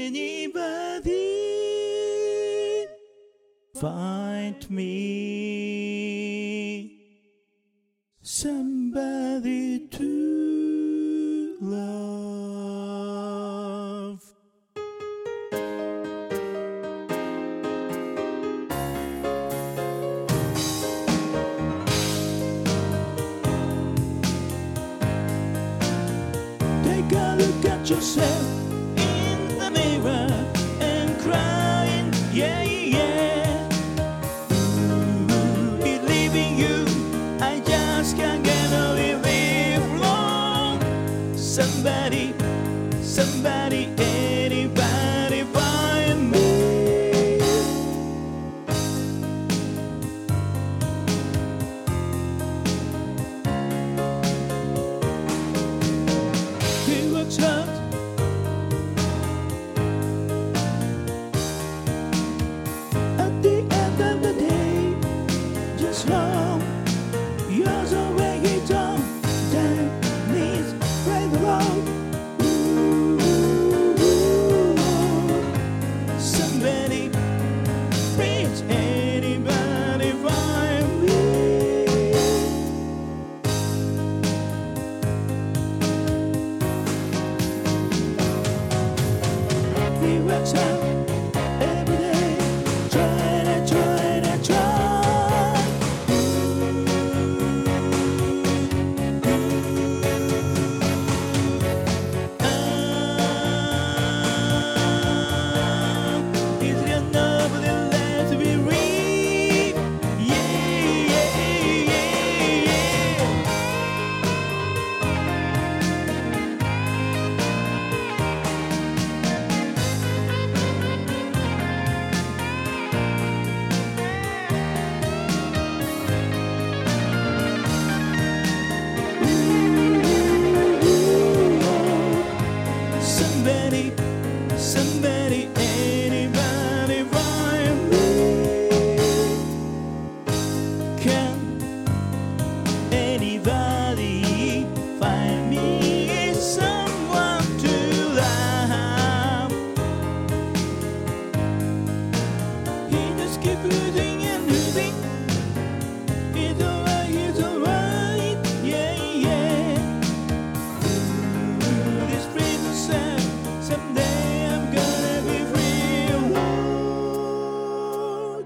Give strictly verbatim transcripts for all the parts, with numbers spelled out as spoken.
Anybody find me somebody to love? Take a look at yourself in the mirror and crying, yeah, yeah. Ooh, believing you, I just can't get away with long. Somebody, somebody, anybody find me. He works hard. At the end of the day, just home. Yours already done. Then please pray the Lord. Somebody, please, anybody find me. He works hard every day, trying and trying and trying. Ah, is there nobody left to be read? Yeah, yeah, yeah, yeah. Somebody, somebody, anybody find me? Can anybody find me someone to love? He just keeps losing and losing. It's alright, it's alright, yeah, yeah. This freedom said, someday I'm gonna be free. Lord.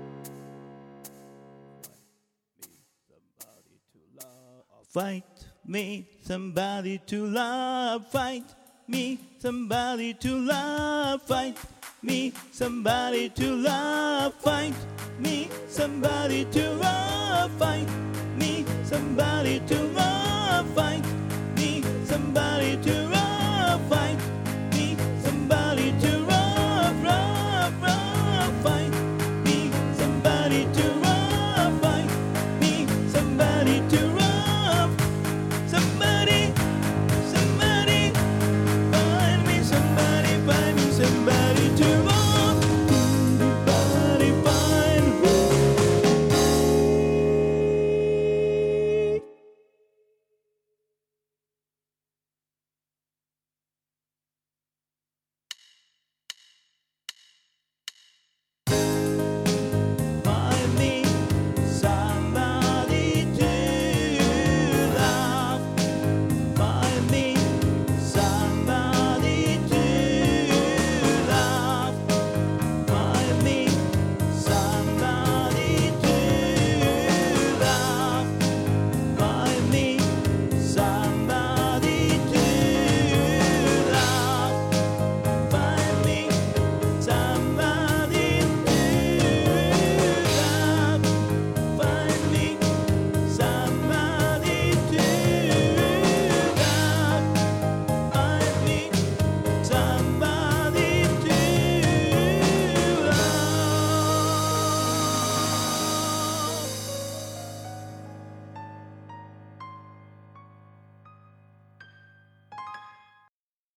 Find me somebody to love. Find me somebody to love. Find me somebody to love. Find me somebody to love. Find me somebody to love. Find me somebody to love. Find me somebody to love. Love, love. Find me somebody to love. Find me somebody to love. Somebody, somebody, find me somebody, find me somebody to love.